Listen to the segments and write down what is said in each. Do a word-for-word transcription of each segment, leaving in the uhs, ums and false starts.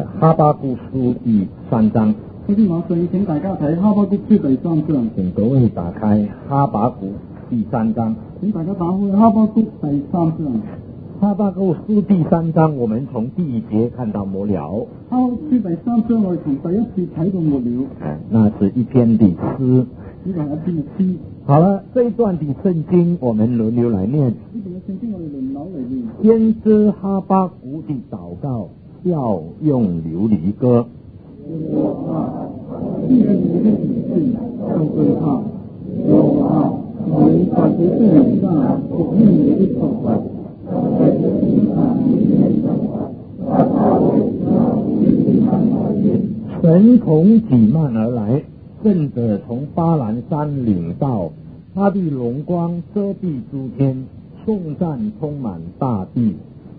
呃哈巴谷书第三章。 首先我想請大家睇哈巴谷書第三章。 請各位打開哈巴谷第三章。 請大家打開哈巴谷第三章。 哈巴谷書第三章，我們從第一節看到末了。 哈巴谷書第三章我哋從第一節睇到末了。 哎，那是一篇的詩。 呢個係一篇嘅詩。 好了，這一段的聖經我們輪流來念。 呢段嘅聖經我哋輪流嚟念。 先知哈巴谷的禱告，調用琉璃歌。 記住你的指示，就對他。耶和華，你在這些人間復興你的作為，在這天上你的作為。 神從濟幔而來，聖者從巴蘭山領到，他的榮光遮蔽諸天，頌讚充滿大地。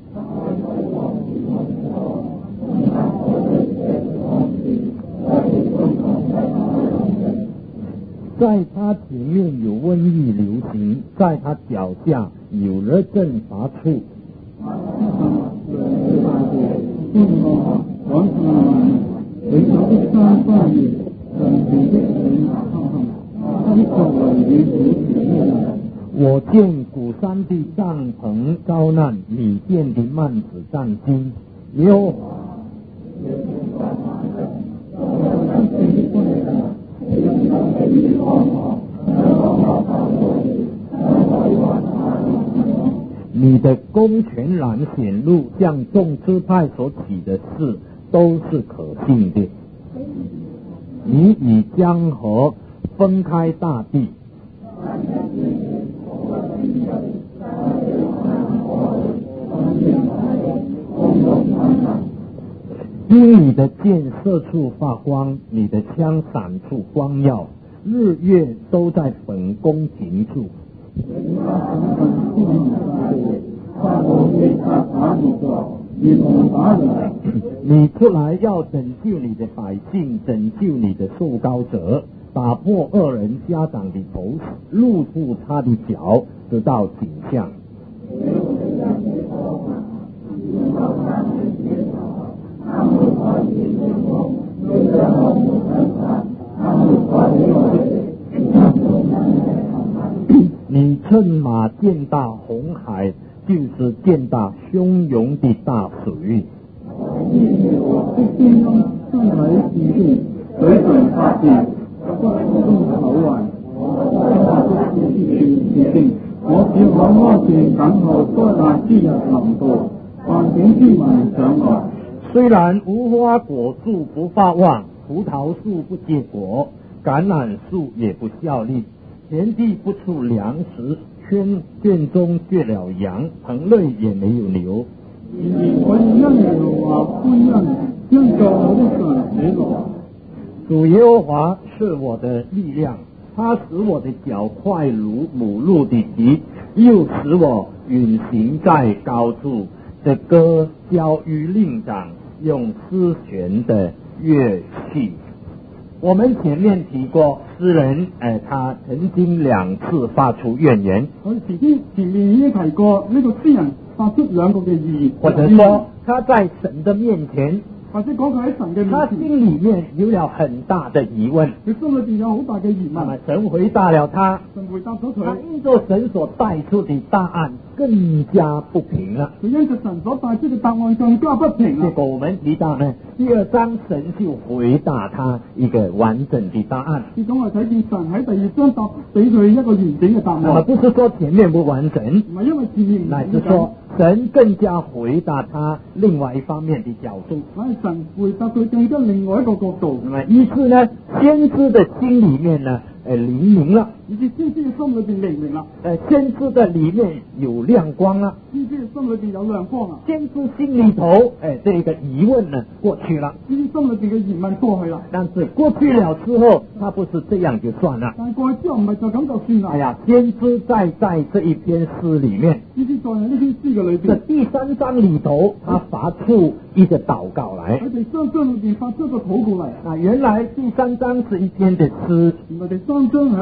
在他前面有瘟疫流行，在他腳下有熱症發出。我見古山的帳篷遭難，米甸的幔子戰驚。耶和華你的公權然顯露，像眾支派所起的事都是可信的。你以江河分開大地，因你的箭射出發光，你的槍閃出光耀，日月都在本宮停住。你出來要拯救你的百姓，拯救你的受膏者，打破惡人家長的頭，露出他的腳，直到頸項。你乘馬踐踏紅海，就是踐踏洶湧的大水。雖然無花果樹不發旺，葡萄樹不結果，橄欖樹也不效力，田地不出糧食，圈圈中絕了羊，棚內也沒有牛。主耶和華是我的力量，他使我的腳快如母鹿的蹄，又使我運行在高處。這歌交於令長，用絲弦的樂器。我們前面提過，詩人誒、呃，他曾經兩次發出怨言。 我前邊前面已經提過，呢、這個詩人發出兩個嘅意義， 或者說他在神的面前， 或者講佢喺神嘅面前， 他心裏面有了很大的疑問， 佢心裏邊有好大嘅疑問。 神回答了他， 神回答咗佢， 他因着神所帶出的答案更加不平了。 佢因着神所帶出嘅答案更加不平啦。 結果我們提到呢，第二章神就回答他一個完整的答案。 結果我睇見神喺第二章答俾佢一個完整嘅答案。 那麼不是說前面不完整， 唔係因為前面唔乃是說神更加回答他另外一方面的角度。 乃係神回答佢更加另外一個角度。 那麼於是呢，先知的心裏面呢，誒靈明了， 以至先知嘅心裏邊靈明啦。 誒先知的裏面有亮光啦， 先知嘅心裏邊有亮光啊。 先知心裏頭，誒這個疑問呢過去了， 先知心裏邊嘅疑問過去啦。 但是過去了之後，他不是這樣就算了。 但係過去之後唔係就咁就算啦。 哎呀，先知在在這一篇詩裏面， 先知在呢篇詩嘅裏邊， 第三章裏頭，他發出一個禱告來。 喺第三章裏發出一個禱告嚟。 啊，原來第三章是一篇的詩， 原來第三章係一篇嘅詩，但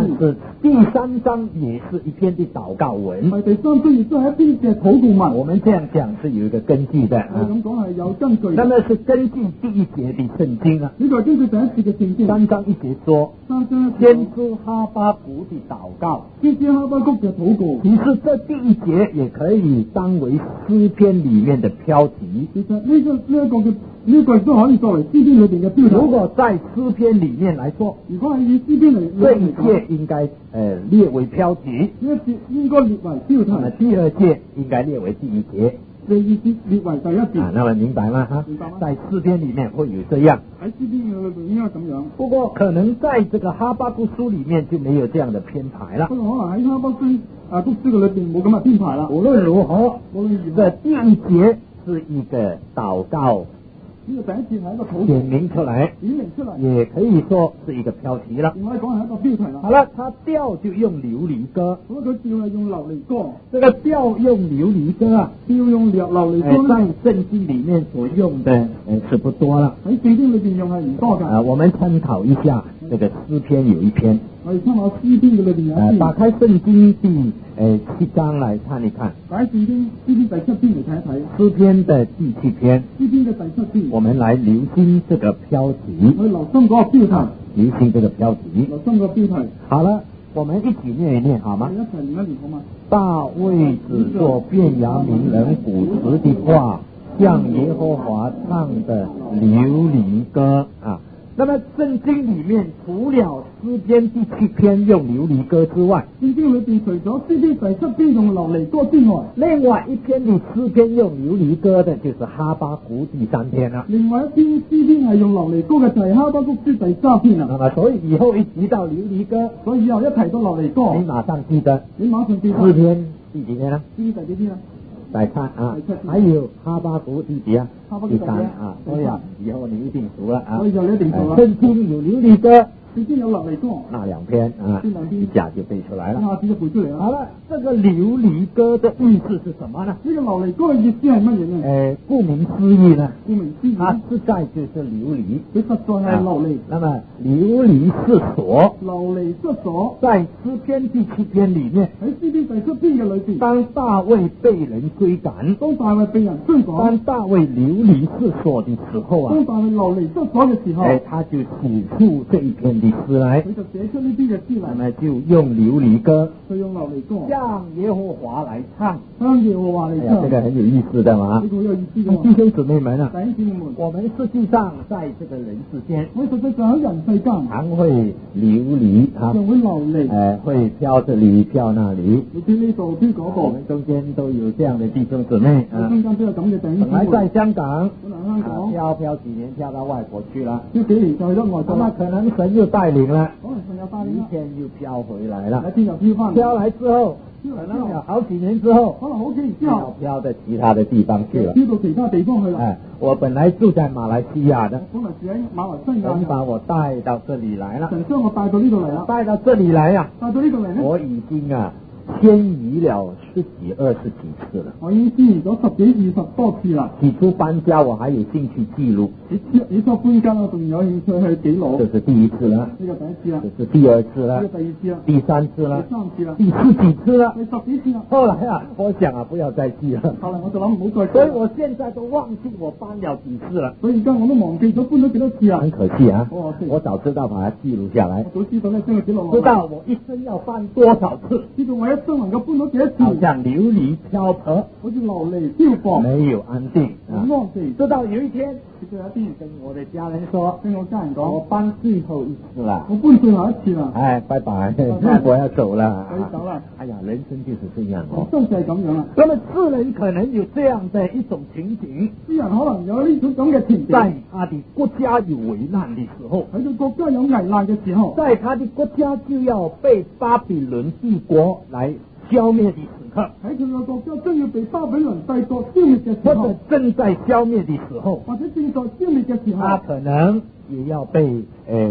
是第三章也是一篇的禱告文。 係第三章亦都係一篇嘅禱告文。 我們這樣講是有一個根據的係啊。 咁講係有根據嘅。 那麼是根據第一節的聖經啊。 呢個係根據第一節嘅聖經。 三章一節說， 三章一節先知哈巴谷的禱告。 先知哈巴谷嘅禱告。 其實這第一節也可以當為詩篇裏面的標題。 其實呢、這個呢一、這個嘅呢一個亦都可以作為詩篇裏邊嘅標題。 如果在詩篇裏面來說， 如果係以詩篇嚟這一節應該誒、呃、列為標題， 呢一節應該列為標題。 那麼第二節應該列為第一節。 第二節列為第一節。 啊，那麼明白嗎？哈， 明白嗎？ 在詩篇裏面會有這樣。 喺詩篇嘅裏邊應該咁樣。 不過可能在這個哈巴谷書裏面就沒有這樣的編排了。 不過可能喺哈巴谷啊谷書嘅裏邊冇咁嘅編排啦。 無論如何， 無論如何， 這第一節是一個禱告。 呢個第一節係一個禱告， 顯明出來， 顯明出嚟， 也可以說是一個標題了。 仲可以講係一個標題啦。 好了，他調就用琉璃歌， 咁佢調係用琉璃歌。 這個調用琉璃歌啊， 調用琉琉璃歌在聖經裏面所用的誒是不多了。 喺聖經裏邊用係唔多㗎。 啊，我們參考一下這個詩篇有一篇。 我哋參考詩篇嘅裏邊有一篇。 打開聖經第誒七章來看一看。 打開聖經詩篇第七篇嚟睇一睇。 詩篇的第七篇。 詩篇嘅第七篇。 我們來留心這個標題。 我哋留心嗰個標題。 留心這個標題。 留心個標題。 好了，我們一起念一念好嗎？ 我哋一齊念一念好嗎？ 大衛只作便雅憫人古時的話，向耶和華唱的琉璃歌啊。那麼聖經裏面除了詩篇第七篇用琉璃歌之外， 聖經裏邊除咗詩篇第七篇用琉璃歌之外， 另外一篇的詩篇用琉璃歌的就是哈巴谷第三篇啦。 另外一篇詩篇係用琉璃歌嘅就係哈巴谷書第三篇啦。 那麼所以以後一提到琉璃歌， 所以以後一提到琉璃歌， 你馬上記得， 你馬上記得詩篇第幾篇啦？ 詩篇第幾篇啊？ 再看啊，還有哈巴谷第幾啊？第三啊，所以啊，以後你一定熟了啊。 所以就你一定熟了。 聖經有琉璃歌， 聖經有琉璃歌， 那兩篇啊，一下就背出來了。 一下子就背出嚟啦。 好了，這個琉璃歌的意思是什麼呢？ 呢個琉璃歌嘅意思係乜嘢呢？ 誒，顧名思義呢， 顧名思義， 它實在就是琉璃， 佢實在係琉璃。 那麼琉璃是鎖， 琉璃是鎖， 在詩篇第七篇裏面， 喺詩篇第七篇嘅裏邊， 當大衛被人追趕， 當大衛被人追趕， 當大衛琉璃是鎖的時候啊， 當大衛琉璃失鎖嘅時候， 誒，他就寫出這一篇的詩來， 佢就寫出呢啲嘅詩嚟， 那麼就用琉璃歌， 佢用琉璃歌向耶和華來唱， 向耶和華嚟唱， 這個很有意思的嘛， 呢個好有意思嘅。 弟兄姊妹們啊， 弟兄姊妹們， 我們實際上在這個人世間， 我實際上喺人世間， 常會琉璃啊， 仲會琉璃， 誒，會飄這裡飄那裡， 你飄呢度飄嗰我度， 們中間都有這樣的弟兄姊妹啊， 中間都有咁嘅弟兄姊妹。 本來在香港， 本來香港， 飄飄幾年飄到外國去了， 呢幾年就去咗外國那啦， 可能神又帶領了， 可能神有帶領啦， 一天又飄回來了， 有一天又飄翻， 飄來之後，可能有好幾年之後， 可能好幾年之後， 又飄到其他的地方去了。 飄到其他地方去啦。 哎，我本來住在馬來西亞的， 本來住喺馬來西亞神嘅， 把我帶到這裡來了， 神將我帶到呢度嚟啦， 帶到這裡來呀、 帶到呢度嚟咧， 我已經啊遷移了十幾二十幾次了。 我已經遷移咗十幾二十多次啦。 起初搬家我還有興趣記錄， 你出你初搬家我仲有興趣去記錄， 這是第一次了， 呢個第一次啦， 這是第二次了呢，個第二次啦， 第三次了， 第三次啦， 第十幾次了。 第十幾次啦。 後來啊，我想啊，不要再記了， 後嚟我就諗唔好再， 所以我現在都忘記我搬了幾次了。 所以而家我都忘記咗搬咗幾多次啦。 很可惜啊， 好可惜我早知道把它記錄下來， 我早知道咧，將佢記錄落嚟， 知道我一生要搬多少次， 知道我一生能夠搬到幾多次， 好像琉璃漂泊， 好似琉璃漂泊， 沒有安定啊。 安定。 直到有一天， 直到有一天跟我的家人說， 跟我家人講， 我搬最後一次了， 我搬最後一次啦， 哎，拜拜， 拜我要走了， 我要走啦。 哎呀，人生就是這樣哦。 真就係咁樣啦。 那麼世人可能有這樣的一種情景， 啲人可能有呢種咁嘅情景， 在他的國家有危難的時候， 喺佢國家有危難嘅時候， 在他的國家就要被巴比倫帝國來消滅的時刻， 喺佢個國家將要被巴比倫帝國消滅嘅時候或者，正在消滅的時候， 或者正在消滅嘅時候， 他可能也要被誒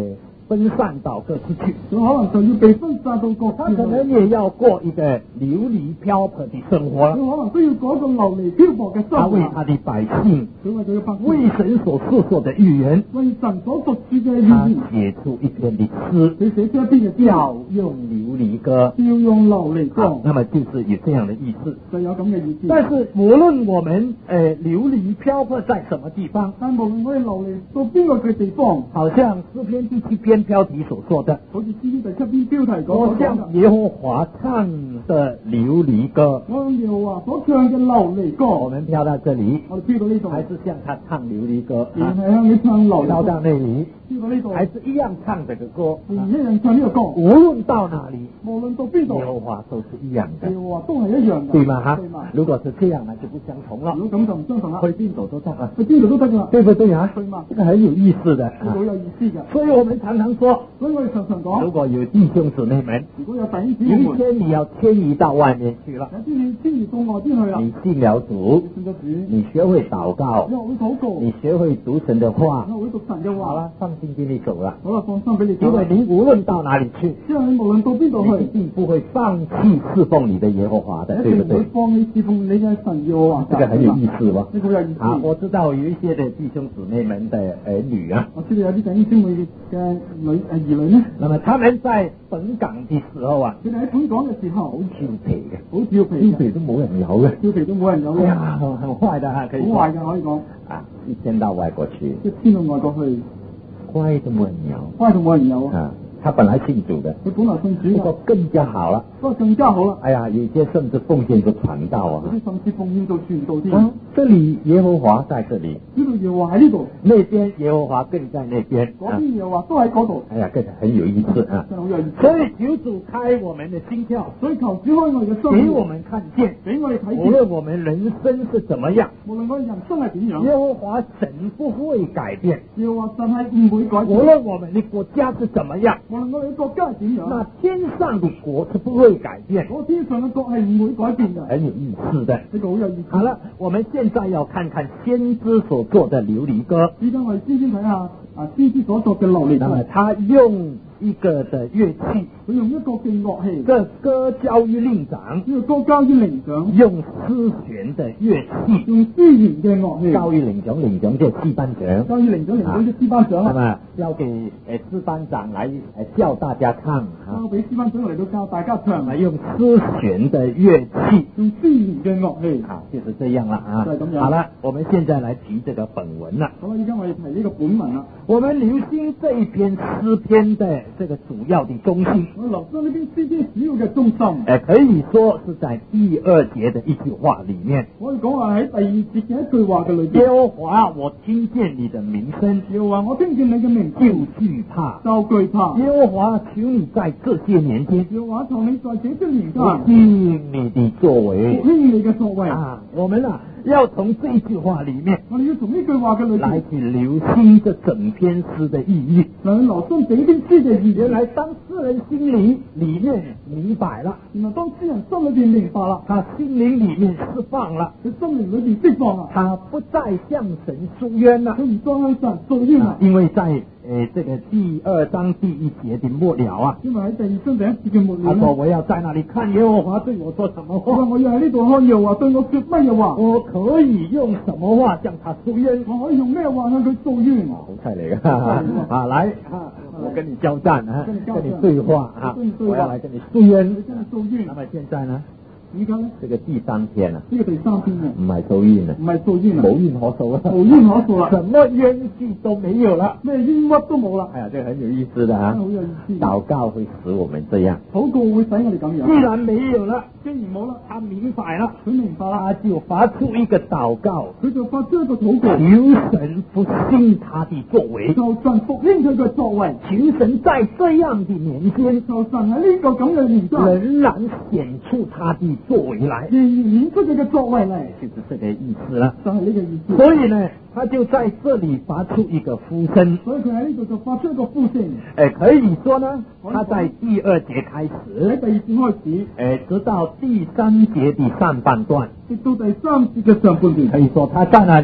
分散到各处去， 佢可能就要被分散到各他處去。 可能也要過一個流離漂泊的生活。 佢可能都要過一個流離漂泊嘅他生活。 為他的百姓， 佢為佢嘅百姓， 為神所述說的預言， 為神所述説嘅他預言， 寫出一篇的詩， 佢寫出一篇嘅詩， 調用流離歌。 要用流離歌好，，那麼就是有這樣的意思。 就有咁嘅意思。 但是無論我們誒、呃、流離漂泊在什麼地方， 但無論我哋流離到邊個嘅地方， 好像詩篇第七篇標題所說的， 好似詩篇第七篇標題所我講嘅， 向耶和華唱的流離歌。 我向耶和華所唱嘅流離歌， 我們飄到這裡， 我哋飄到呢度， 還是向他唱流離歌仍啊？ 係向你唱流離歌， 飄到那裡， 飄到呢度， 還是一樣唱這個歌。 仍然一樣唱呢個歌， 無論到哪裡， 無論到邊度， 耶和華都是一樣的耶，和華都係一樣嘅， 對嗎？哈對嘛？， 如果是這樣，那就不相同了。 如果咁就唔相同啦， 去邊度都得啊， 去邊度都得噶啦， 對不對啊？ 對嘛？ 這個很有意思的啊。 呢個好有意思嘅， 所以我們常常說， 所以我哋常常如講， 果有弟兄姊妹們， 如果有弟兄姊有一妹們， 天你要遷移到外面去了， 有啲你遷移到外邊去啦， 你信了主， 信咗主， 你學會禱告你，學會禱告， 你學會讀神的話你，學會讀神嘅話， 好了，放心俾你走了。 好啦，放心俾你因走啦為，你無論到哪裡去， 因為你無論到邊度你一去， 定不會放棄侍奉你的耶和華的，對不對一定會？放棄侍奉你嘅神耶和華。 這個很有意思吧？ 呢個好有意思。 啊，我知道有一些的弟兄姊妹們的兒女啊， 我知道有啲弟兄姊妹嘅女誒兒女呢， 那麼他們在本港的時候啊， 佢哋喺本港嘅時候好調皮嘅， 好調皮嘅， 調皮都冇人有嘅， 調皮都冇人有嘅， 哎呀，很很壞的哈，可以說好壞嘅可以講， 啊，一遷到外國去， 即係遷到外國去， 乖都冇人有乖到冇人有啊！ 啊。他本來信主的， 佢本來信主嘅， 不過更加好了。 不過更加好啦， 哎呀，有些甚至奉獻做傳道啊。 有啲甚至奉獻做傳道添。 啊，這裡耶和華在這裡， 呢度耶和華喺呢度， 那邊耶和華更在那邊。 嗰啊， 邊耶和華都喺嗰度， 哎呀，這個很有意思啊。 真係好有意思。 所以求主開我們的心竅， 所以求主開我哋嘅心， 給我們看見， 俾我哋睇無見， 論我們人生是怎麼樣， 無論我哋人生係點樣， 耶和華神不會改變； 耶和華神係唔會改變。 無論我們的國家是怎麼樣， 無論我哋嘅國家係點樣， 那天上的國是不會改變。 嗰天上嘅國係唔會改變嘅。 很有意思的。 呢個好有意思。 好了，我們現在要看看先知所做的流離歌。 依家我哋先先睇下啊，先知所作嘅流離那麼歌， 他用一個的樂器， 佢用一個嘅樂器， 這歌交於令長， 呢個歌交於伶長， 用絲弦的樂器用絲弦嘅樂器， 交於令長，令長即係司班長。 交於伶長，伶長即係司班長那啦， 麼交給誒司班長來誒教大家唱交啊， 俾司班長嚟到教大家唱， 那麼用絲弦的樂器用絲弦嘅樂器。 啊，就是這樣了啊。 就係咁樣好了，我們現在來提這個本文了。 好啦，依家我哋提呢個本文啦， 我們留心這一篇詩篇的這個主要的中心， 我哋留心呢邊詩篇主要嘅中心， 誒，可以說是在第二節的一句話裡面。 我哋講話喺第二節嘅一句話嘅裏耶邊， 和華，我聽見你的名聲， 耶和華我聽見你嘅名就字， 懼怕。 就懼怕。 耶和華，求你在這些年間耶和華求你在這些年間復興你的作復為興你嘅作為。 啊！我們啊，要從這句話裡面我哋要從呢句話嘅裏邊來去留心這整篇詩的意義。 嚟留心整篇詩嘅意義。 原來當詩人心裡裡面明白了， 原來當詩人心裏邊明白啦， 他心靈裡面釋放了， 佢心靈裏邊釋放啦， 他不再向神訴冤了佢。唔再向神訴冤啊啦。 因為在誒、呃、這個第二章第一節的末了啊， 因為喺第二章第一節嘅末他說了， 我要在那裡看耶和華對我說什麼我話話， 我要喺呢度看耶和華對我說乜嘢話， 我可以用什麼話向他訴冤？ 我可以用咩話向佢訴冤？ 好犀利啊！啊，來啊，我跟你交戰啊， 跟你交戰跟你對話啊跟你，對話我要來跟你訴冤。 你真係訴冤那。麼現在呢， 而家咧， 這個第三篇啊， 呢個第三篇嘅唔係訴冤啊， 唔係訴冤啊， 冇冤可訴啊， 無冤可訴啦， 什麼冤氣都沒有了。 咩冤屈都冇啦， 哎呀，這個很有意思的啊真係好，有意思。 禱告會使我們這樣。 禱告會使我哋咁既樣， 然沒有了， 既然冇啦， 他明白了， 佢明白啦， 他就發出一個禱告， 佢就發出一個禱告， 求神復興他的作為， 求神復興佢嘅作為， 求神在這樣的年間， 求神喺呢個咁嘅年代， 仍然顯出他的作為來， 仍然顯出佢嘅作為嚟， 就是這個意思了。 就係呢個意思。 所以呢，他就在這裡發出一個呼聲， 所以佢喺呢度就發出一個呼聲， 誒，可以說呢，他在第二節開喺始， 第二節開始， 誒，直到第三節的上半段， 直到第三節嘅上半段， 可以說他在那裡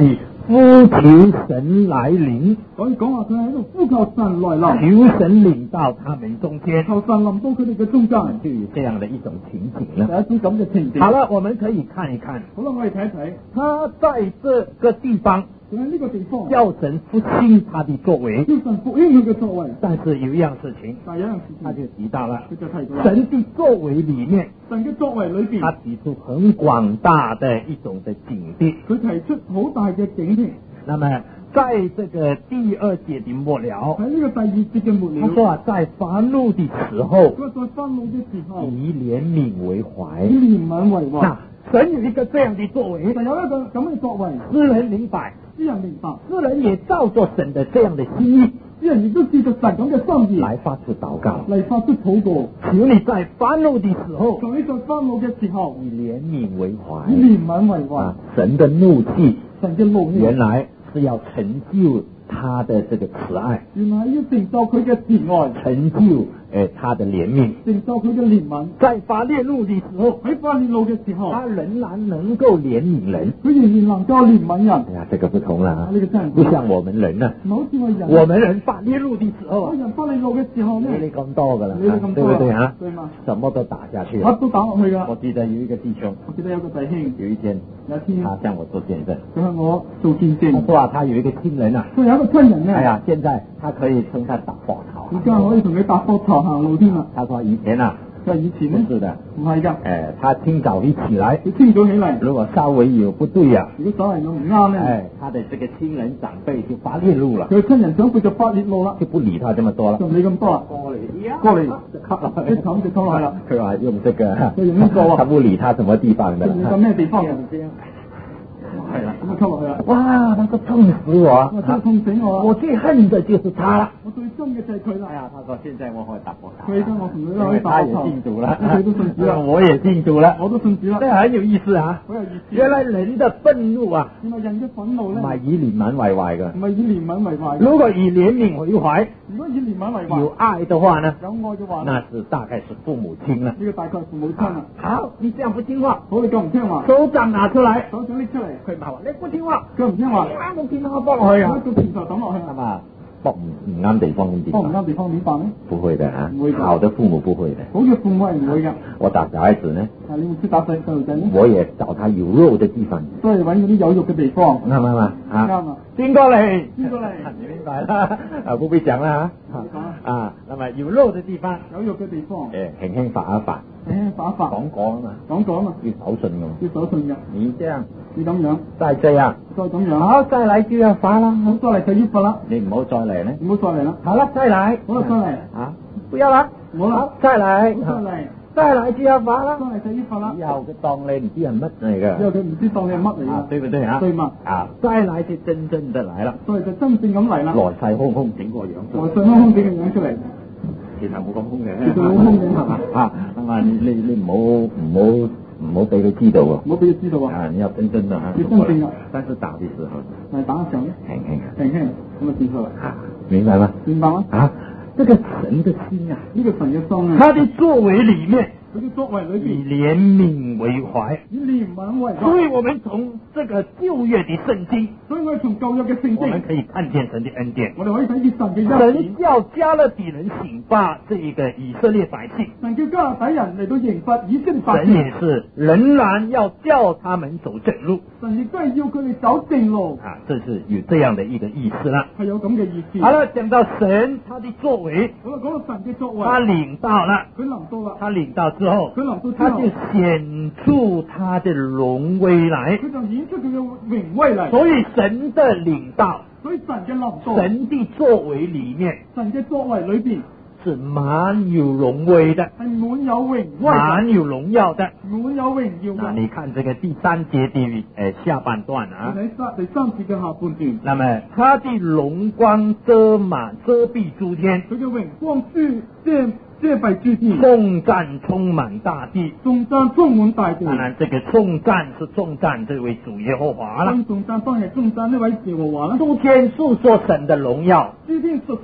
呼求神来臨， 所以講話佢喺度呼求神來臨， 求神領到他們中間， 求神臨到佢哋嘅中間， 就有這樣的一種情景了。 有一種咁嘅情景。 好了，我們可以看一看， 好啦，我哋睇一睇， 他在這個地方佢喺呢個地方叫神復興他的作為， 叫神復興佢嘅作為。 但是有一樣事情， 但係有一樣事他情， 就提到了佢就提到啦， 神的作為裡面， 神嘅作為裏邊， 他提出很廣大的一種的境地。 佢提出好大嘅警惕。 那麼在這個第二節的末了， 喺呢個第二節嘅末了， 他說啊，在發怒的時候， 佢話在發怒嘅時候， 以憐憫為懷。 以憐憫為懷。 那神有一個這樣的作為， 就有一個咁嘅作為， 詩人明白， 詩人明白， 詩人也照着神的這樣的心意， 詩人亦都照着神咁嘅心意來發出禱告， 嚟發出禱告。 求你在發怒的時候， 求你在發怒嘅時候， 以憐憫為懷。 以憐憫為懷。 啊，神的怒氣， 神嘅怒氣原來是要成就他的這個慈愛， 原來要成就佢嘅慈愛， 成就誒他的憐憫。 成就佢嘅憐憫。 在發烈怒的時候， 喺發烈怒嘅時候， 他仍然能夠憐憫人。 佢仍然能夠憐憫人。 哎呀，這個不同了啊， 呢個真係不像我們人啊， 唔好似我人， 我們人發烈怒的時候啊我，人發烈怒嘅時候呢， 你咁多噶啦， 你哋咁對多不對啊？ 對嘛？ 什麼都打下去了。 乜都打落去噶。 我記得有一個弟兄， 我記得有個弟兄， 有一天有一天他向我做見證， 佢向我做見他證， 說啊，他有一個親人啊， 佢有一個親人呢， 哎呀，現在他可以稱他打火頭。 而家可以同佢搭膊頭行路添啦。 他說以前啊， 佢話以前呢， 不是的， 唔係㗎， 哎，他清早一起來， 佢清早起嚟， 如果稍微有不對呀、 如果手嚟有唔啱呢， 哎，他的這個親人長輩就發烈怒了， 佢親人長輩就發烈怒啦， 就不理他這麼多了就。唔理咁多啦， 過嚟， 過嚟就卡落一冚就拖落去啦。 佢話用這個， 佢用呢個啊他不理他什麼地方的。 唔理咁咩地方嘅， 係啦， 咁就吸落去啦。 哇，那個痛死我！ 哇，真係痛死我啊！ 我最恨的就是他了。 我最憎嘅就係佢啦。 哎呀，他說現在我可以打火頭， 佢而家我同佢都可因為他也以打膊頭， 信主了， 佢都信主啦， 我也信主了， 我都信主啦， 這很有意思啊！ 好有意思。 原來人的憤怒啊， 原來人嘅憤怒咧， 唔係以憐憫為懷嘅唔。係以憐憫為懷。 如果以憐憫為懷， 如果以憐憫為懷， 有愛的話呢， 有愛嘅話那呢， 是大概是父母親了。 呢個大概係父母親啦。 好，你這樣不聽話， 好，你咁唔聽話， 手掌拿出來， 手掌拎出嚟， 佢罵我，你不聽話， 佢唔聽話， 啱冇見到我幫佢啊， 一個拳頭抌落去係嘛？幫唔唔啱地方咁點辦？ 幫唔啱地方點辦呢？ 不會的啊唔會，的好的父母不會的。 好嘅父母係唔會㗎。 我打小孩子呢， 啊，你會識打細細路仔呢？ 我也找他有肉的地方， 都係揾嗰啲有肉嘅地方。 啱唔啱啊？ 啱啊！ 邊個嚟？ 邊個嚟？ 你明白啦，啊，不必講啦啊，啊，那麼有肉的地方， 有肉嘅地方， 誒，輕輕發一發， 誒，發一發， 講講啊嘛， 講講啊， 要手信㗎嘛， 要手信㗎， 你這樣， 要咁樣， 再這樣， 再咁樣， 好，再來就要發啦， 好，再嚟就要罰啦， 你唔好再嚟呢， 唔好再嚟啦， 好了，再來， 好啦，再嚟， 啊，不要啦， 冇啦， 再來， 好，再嚟， 再來就要發啦再，嚟就要罰啦， 以後佢當你唔知係乜嚟之後㗎， 佢唔知當你係乜嚟啊， 㗎， 對不對啊？ 對嘛？ 啊，再來就真正的來了， 再嚟就真正咁嚟啦， 來勢洶洶整個樣出嚟， 來勢洶洶整個樣出嚟， 其實冇咁兇嘅， 其實冇兇嘅啊，咁啊，你你你唔好唔好唔好俾佢知道喎， 唔好俾佢知道啊， 啊，你要真正的啊， 要真正嘅， 但是打的時候但係打嘅時候咧， 輕輕啊， 輕輕咁就算數啦， 啊，明白嗎？ 明白嗎？ 啊，這個神的心啊， 呢個神嘅心啊， 他的作為裏面佢嘅作為裏以邊， 憐憫為懷， 以憐憫為所以懷， 我們從這個舊約的聖經， 所以我哋從舊約嘅聖經， 我們可以看見神的恩典。 我哋可以睇見神嘅恩典神。叫加勒底人刑罰這一個以色列百姓， 神叫加勒底人嚟到刑罰以色列百神姓， 也是仍然要叫他們走正路神亦都係要佢哋走正路， 啊，這是有這樣的一個意思啦。 係有咁嘅意思。 好了，講到神他的作為， 好啦，講到神嘅作為， 他領到了， 佢臨到啦， 他領到之後， 佢臨到之他後， 就顯出他的榮威來。 佢就演出佢嘅榮威嚟。 所以神的領到， 所以神嘅臨到， 神的作為裏面神嘅作為裏邊是滿有榮威的， 係滿有榮威嘅， 滿有榮耀的。 滿有榮耀那嘅。 你看這個第三節的誒下半段啊， 喺三第三節嘅下半段， 那麼他的榮光遮滿遮蔽諸天， 佢嘅榮光遮遮遮蔽諸天， 頌讚充滿大地。 頌讚充滿大地。 當然，這個頌讚是頌讚這位主耶和華啦。 咁頌讚當然係頌讚呢位耶和華啦。 諸天述說神的榮耀， 諸天述說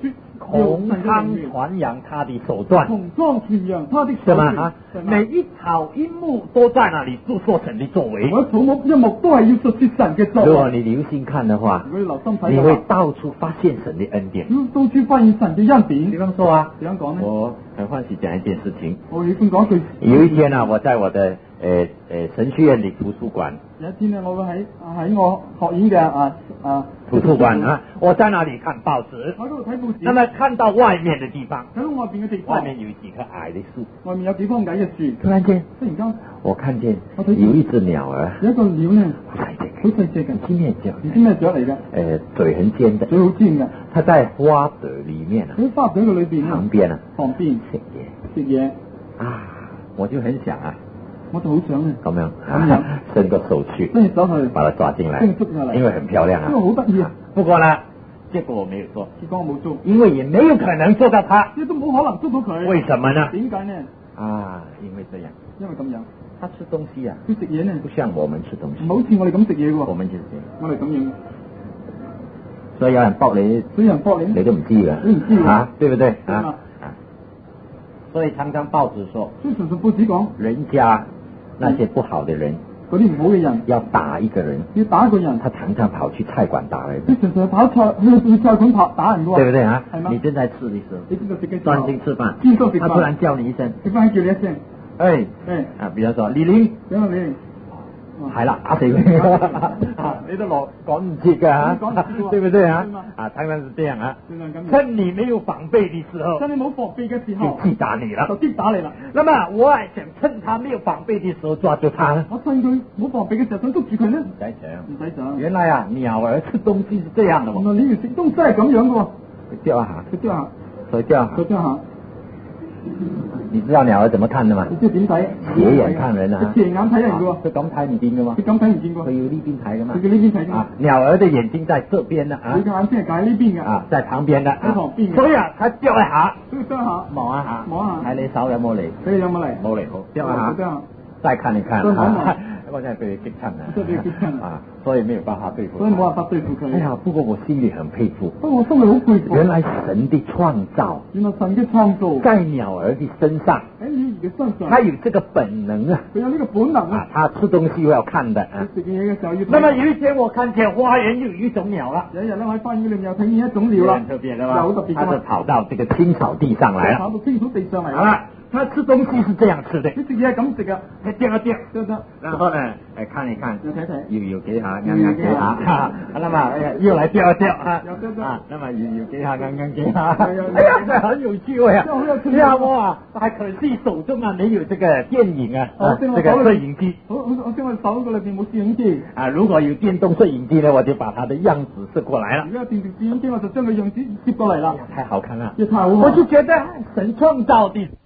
洪汤传扬他的手段， 洪荒传扬他的是手段。 吗？啊，每一草一木都在那里注说神的作为。 我草木一木都係要述說神嘅作為。 如果你留心看的話， 如果你留心睇你嘅話， 會到處發現神的恩典。 到處發現神嘅恩典。 比方說啊， 點樣講呢？ 我很歡喜講一件事情。 我喜歡講句。 有一天啊，我在我的誒誒神學院的圖書館。 有一天呢，我會喺喺我學院嘅啊啊圖書館啊，我在那裡看報紙。 我喺度睇報紙。 那麼看到外面的地方， 睇到外邊嘅地方， 外面有幾棵矮的樹， 外面有幾棵矮嘅樹。 突然間， 突然間， 我看見有一隻鳥兒， 有一個鳥呢， 好細隻， 好細隻嘅， 唔知咩雀， 唔知咩雀嚟嘅。 誒，嘴很尖的， 嘴好尖嘅。 它在花朵裡面啊， 喺花朵嘅裏邊旁邊啊， 旁邊食嘢， 食嘢。 啊，我就很想啊。 我就好想咧， 咁樣，咁樣伸個手去， 伸手去， 把它抓進來， 捉下來， 因為很漂亮啊， 因為好得意啊。 不過呢，結果我沒有做， 結果我冇做， 因為也沒有可能做到它， 亦都冇可能捉到佢。 為什麼呢？ 點解呢？ 啊，因為這樣， 因為咁樣， 他吃東西啊， 佢食嘢呢， 不像我們吃東西， 唔好似我哋咁食嘢喎。 我們就是這樣， 我哋咁樣， 所以有人駁你， 所以有人駁你， 你都唔知㗎， 你唔知啊，對不對？ 啊啊，所以常常報紙說， 所以常常報紙講， 人家那些不好的人， 嗰啲唔好嘅人要打一個人， 要打一個人， 他常常跑去菜館打人， 佢常常跑菜去去菜館拍打人嘅喎， 對不對啊？ 係嗎？ 你正在吃的時候， 你正在食嘅時候， 專心吃飯， 專心食飯， 他突然叫你一聲， 食飯叫你一聲， 哎哎， 啊，比如說李玲， 點啊你？ 係啦，打死你，你都攞趕唔切㗎嚇，對不對啊？啊，當然是這樣啊。趁你沒有防備的時候， 趁你冇防備嘅時候， 就擊打你了， 就擊打你啦。 那麼我係想趁他沒有防備的時候抓住他。 我趁佢冇防備嘅時候想捉住佢呢？ 唔使想， 唔使想。 原來啊，鳥兒吃東西是這樣的喎。 原來你哋食東西係咁樣嘅喎。 佢掉一下， 佢掉下， 佢掉下， 佢掉下。 你知道鳥兒怎麼看的嗎？ 你知道點睇？ 斜眼看人啊！ 斜眼睇人嘅喎。 佢咁睇唔見嘅嘛？ 佢咁睇唔見嘅。 佢要呢邊睇嘅嘛？ 佢要呢邊睇嘅。 啊，鳥兒的眼睛在這邊的啊。 佢嘅眼睛係喺呢邊嘅。 啊，在旁邊的。 喺旁邊嘅。 所以啊，佢掉一下， 佢掉下， 望一下， 望一下， 睇你手有冇嚟？ 佢有冇嚟？ 冇嚟，好，掉一下， 掉下， 再看一看。 再望望。 我現在被激親了。 真係被激親啊，所以沒有辦法對付。 所以冇辦法對付佢。 哎呀，不過我心裏很佩服。 不過我心裏好佩服。 原來神的創造， 原來神嘅創造， 在鳥兒的身上， 喺鳥兒嘅身上， 它有這個本能啊。 佢有呢個本能啊，它吃東西要看的啊。 食嘢嘅時候要。 那麼有一天我看見花園有一種鳥啦。 有一日咧，我喺花園裏面又睇見一種鳥啦。 很特別的嘛。 好特別。 它就跑到這個青草地上來了。 跑到青草地上嚟好啦。他吃東西是這樣吃的， 佢食嘢係咁食噶， 佢掉一掉， 掉得， 然後呢，誒看一看， 又睇睇， 搖搖幾下，啱啱幾下，啊，那麼又來掉一掉啊， 又掉掉， 啊，那麼搖搖幾下，啱啱幾下，哎呀，這很有趣味啊，呀哇，還可惜手中啊沒有這個電影啊，啊，這個攝影機， 我我我先我手嗰裏邊冇攝影機， 啊，如果有電動攝影機呢，我就把它的樣子攝過來了， 如果有電動攝影機，我就將佢樣子接過嚟啦， 太好看啦， 太好， 我就覺得神創造的。